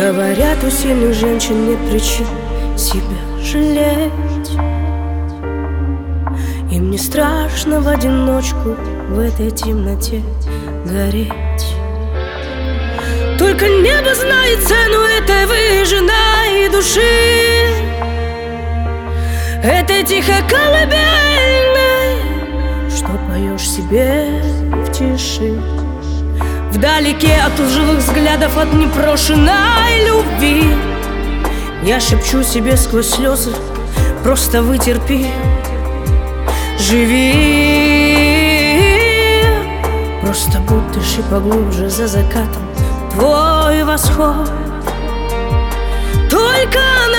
Говорят, у сильных женщин нет причин себя жалеть. Им не страшно в одиночку в этой темноте гореть. Только небо знает цену этой выжженной души, этой тихой колыбельной, что поешь себе в тиши. Вдалеке от лживых взглядов, от непрошенной любви, я шепчу себе сквозь слезы: просто вытерпи, живи. Просто будь дыши поглубже, за закатом твой восход. Только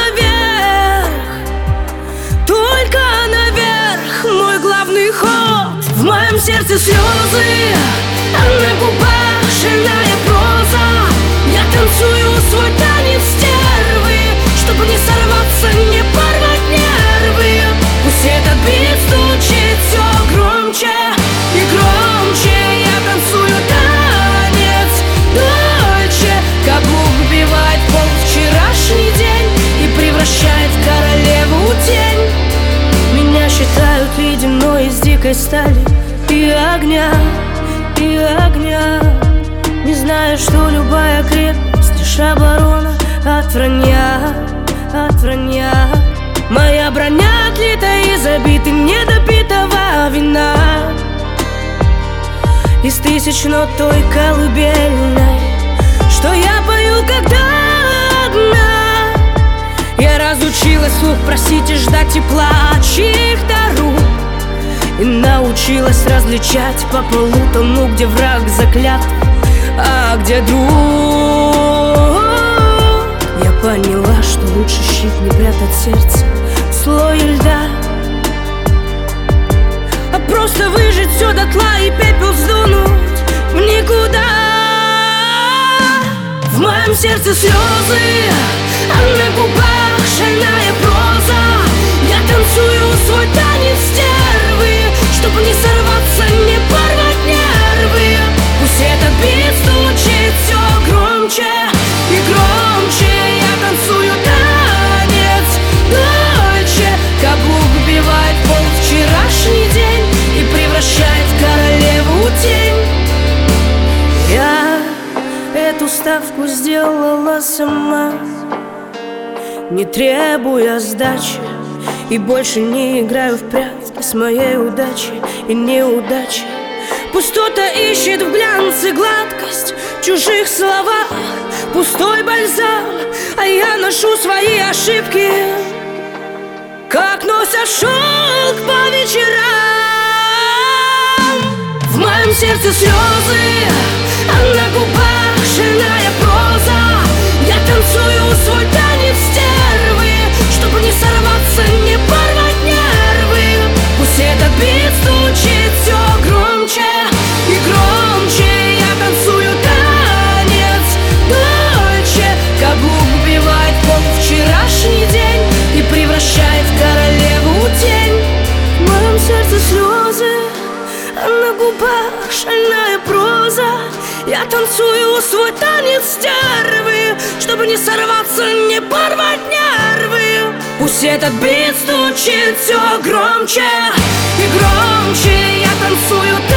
наверх мой главный ход. В моем сердце слезы, а на губах шальная проза. Я танцую свой танец стервы, чтобы не сорваться, не порвать нервы. Пусть этот бит стучит все громче и громче. Я танцую танец дольше. Каблук вбивает в пол вчерашний день и превращает в королеву тень. Меня считают ледяной из дикой стали и огня, и огня. Не знаю, что любая крепость лишь оборона от вранья, от вранья. Моя броня отлита из забитой недопитого вина, из тысяч нот той колыбельной, что я пою, когда одна. Я разучилась вслух просить и ждать тепла чьих-то рук, и научилась различать по полу тому, где враг заклят, а где друг. Я поняла, что лучше щит не прятать сердце в слое льда, а просто выжить все дотла и пепел сдунуть в никуда. В моем сердце слезы, а на губах шальная проза. Я танцую свой танец стервы, чтобы не сорваться, не порвать нервы. Пусть этот бит стучит все громче и громче. Я танцую танец дольше. Каблук вбивает в пол вчерашний день и превращает в королеву тень. Я эту ставку сделала сама, не требуя сдачи, и больше не играю в прятки с моей удачей и неудачей. Пусть кто-то ищет в глянце гладкость в чужих словах, пустой бальзам, а я ношу свои ошибки, как носят шелк по вечерам. В моем сердце слезы, а на губах шальная проза. Я танцую свой танец стервы, чтобы не сорваться, не порвать нервы. Пусть этот бит стучит все громче и громче. Я танцую танец дольше. Каблук вбивает в пол вчерашний день и превращает в королеву тень. В моем сердце слезы, а на губах шальная проза. Я танцую свой танец стервы, чтобы не сорваться, не порвать нервы. Пусть этот бит стучит все громче и громче. Я танцую